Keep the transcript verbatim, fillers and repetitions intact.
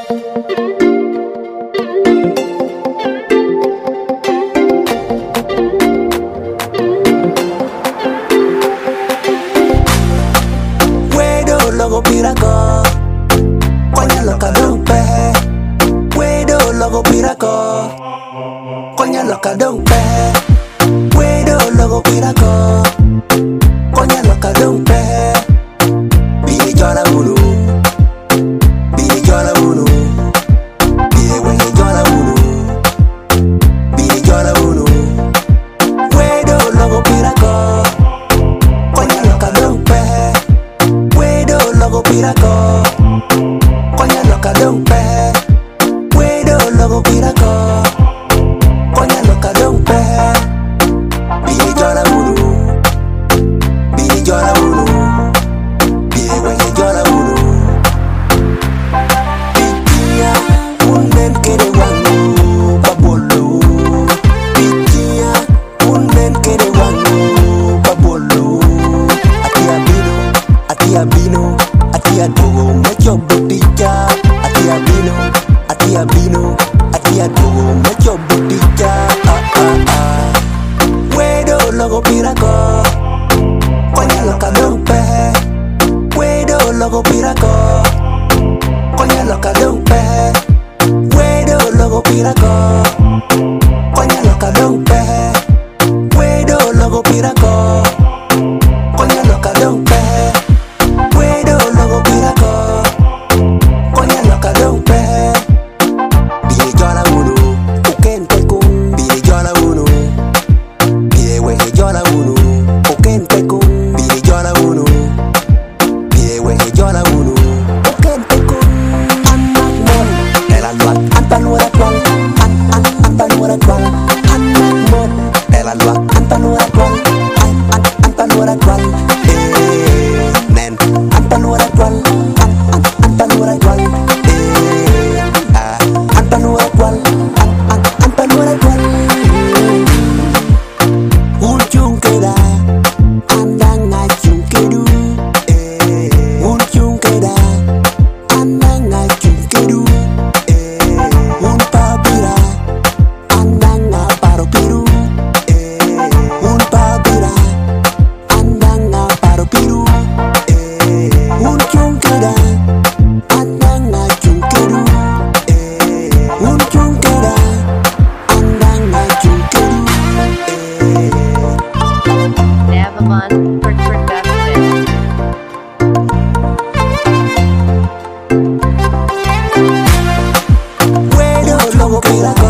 Logo pirako, konya loka dumpe. Wedo logo pirako, konya loka dumpe. Wedo logo pirako, konya loka dumpe. Bini jola unu, bini jola unu, bini wenge jola unu, bini jola unu. Wedo logo pirako, konya loka dumpe. Wedo logo pirako, konya loka dumpe. Wedo logo pirako, konya loka dumpe. Bini jola unu, bini jola unu, bini wenge jola unu. Pitia unen kere wangu babolo. Pitia unen kere wangu babolo. Atia bino, atia bino, atia dogo mecho butija. Atia bino, atia bino, atia dogo mecho butija. Ah ah ah. Wedo logo pirako, konya loka dumpe. Wedo logo pirako, konya loka dumpe. Wedo logo pirako, konya loka dumpe. Wedo logo pirako, konya loka dumpe. Wedo logo pirako, konya loka dumpe. Bini jola unu, uken tekung. Bini jola unu, bini wenge jola unu, uken tekung. Bini jola unu, bini wenge jola unu, uken tekung. Anak mon, elan luak, antan warak wang. An an antan warak wang. Anak mon, elan luak, antan warak wang. An an antan warak wang. Eh, nen, antan warak wang. An an antan warak wang. Eh, ah, antan warak wang. An an antan warak wang. Ujung keda, andang ngajung kedu. Eh, ujung keda, andang ngajung kedu. Eh, un pabira, andang ngaparo piru. Eh, un pabira, andang ngaparo piru. Eh, ujung keda, andang ngajung kedu. Eh, ujung keda, andang ngajung kedu. Eh, Navamon Production. Wedo logo pirako,